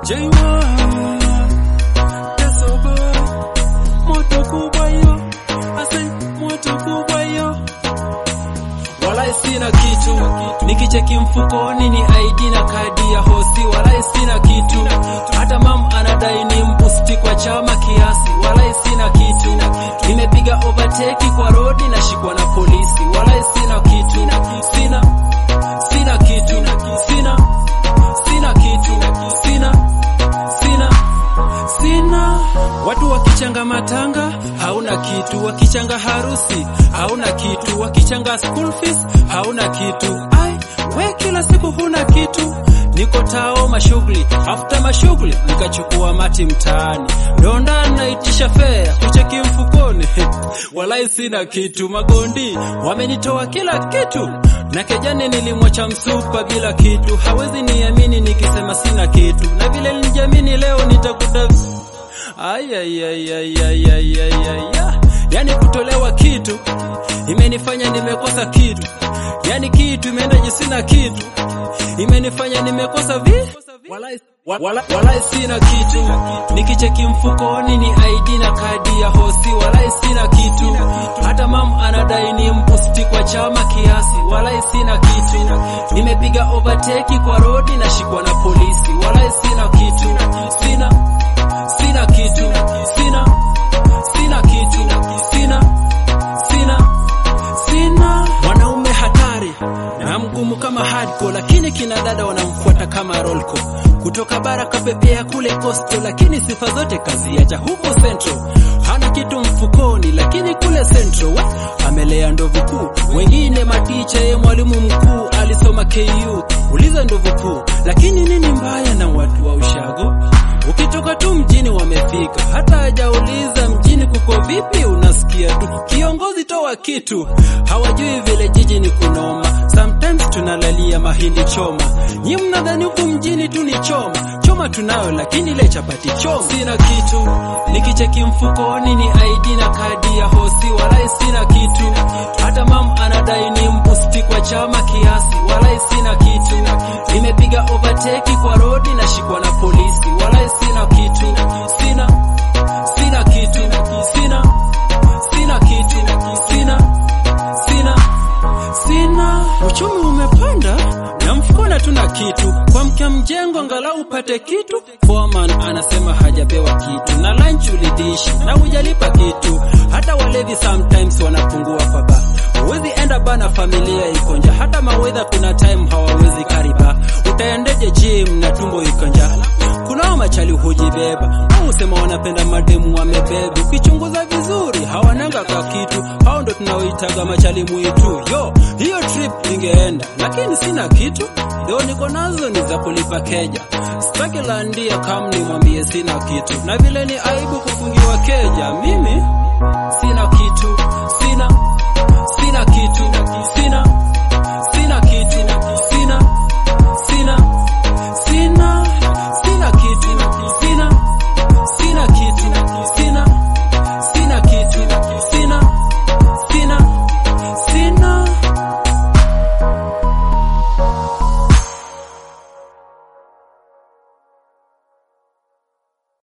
Moto kubwa yo, ase moto kubwa yo. Walai sina kitu, nikicheki mfukoni ni ID na kadi ya hosi. Walai sina kitu, hata mam anadai ni mbusti kwa chama kiasi. Walai sina kitu, nimepiga overtake kwa road na shikwa na polisi. Walai sina kitu, sina kitu, sina kitu, sina. Watu wakichanga matanga hauna kitu, wakichanga harusi hauna kitu, wakichanga school fees hauna kitu. Ai we kila siku huna kitu. Niko tao mashughuli, after mashughuli nikachukua mati mtaani. Donda naitisha fare, kucheki mfukoni. Walai sina kitu, magondi wamenitoa kila kitu. Na kejani nilimwacha msupa bila kitu. Hawezi niamini nikisema sina kitu. Na vile nilijamini leo nitakuta yani kutolewa kitu imenifanya nimekosa kitu. Yani kitu imeenda sina kitu imenifanya nimekosa walai sina kitu. Nikicheki mfukoni ni ID na kadi ya hosi. Walai sina kitu, hata mam anadai ni mbusti kwa chama kiasi. Walai sina kitu, nimepiga overtake kwa road na shikwa na polisi. Walai sina kitu, sina kitu, sina kitu, sina. Wanaume hatari na mgumu kama hardcore, lakini kina dada wanamfuata kama rolko. Kutoka baraka pepea kule coastal, lakini sifa zote kazi acha huko central. Hana kitu mfukoni, lakini kule central amelea ndovu kuu. Wengine maticha ye mwalimu mkuu, alisoma KU. Uliza ndovu kuu, lakini nini mbaya na watu wa ushago? Ukitoka tu mjini wamefika, hata hajauliza mjini kuko vipi. Unasikia tu kiongozi toa kitu, hawajui vile jiji ni kunoma. Sometimes tunalalia mahindi choma, nyi mnadhani huku mjini tu ni choma tunayo, lakini ile chapati choma. Sina kitu, nikicheki mfukoni ni ID na kadi ya hosi. Walai sina kitu, hata mam anadai ni mbusti kwa chama kiasi. Walai sina kitu, nimepiga overtake kwa road na shikwa na polisi. Walai sina kitu, sina kitu, sina. Uchumi umepanda na mfukoni tuna kitu. Kwa mkia mjengo angalau upate kitu. Foreman anasema hajapewa kitu, na lunch ulidishi na hujalipa kitu. Hata walevi sometimes wanapungua kwa ba. Huwezi enda bana, familia iko njaa. Hata mawedha kuna time hawawezi kariba. Utaendeje gym na tumbo iko njaa? Kuna machali hujibeba, au usema wanapenda mademu wamebeba. Ukichunguza vizuri hawananga kwa kitu. Hao ndo tunaoitaga machali mwitu. Yo, hiyo trip ningeenda, lakini sina kitu. Leo niko nazo ni za kulipa keja. Sitaki landia kama nimwambie sina kitu. Na vile ni aibu kufungiwa keja, mimi sina kitu.